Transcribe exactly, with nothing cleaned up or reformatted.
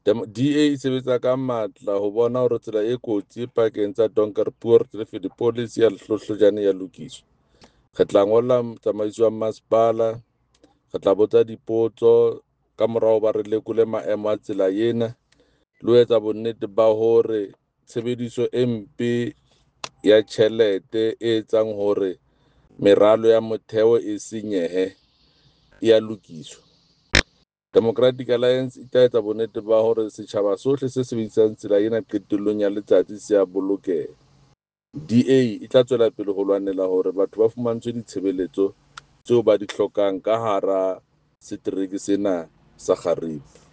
D A e sebetsa ka matla ho bona hore tsela e kotsi pakeng tsa Donkerpoort le Philippolis ya Hlohlojane ya lokiswa. Re tla ngolla tsamaiso ya masepala, re tla botsa dipotso ka morao ba re lekole maemo a tsela ena le ho etsa bonnete ba hore tshebediso e mpe ya tjhelete e etsang hore meralo ya motheo e senyehe e a lokiswa. Democratic Alliance e tla etsa bonnete ba hore setjhaba sohle se sebedisang tsela ena qetellong ya letsatsi se a bolokeha. D A e tla tswela pele ho lwanela hore batho ba fumantshwe ditshebeletso tseo ba di hlokang ka hara setereke sena sa kgarebe.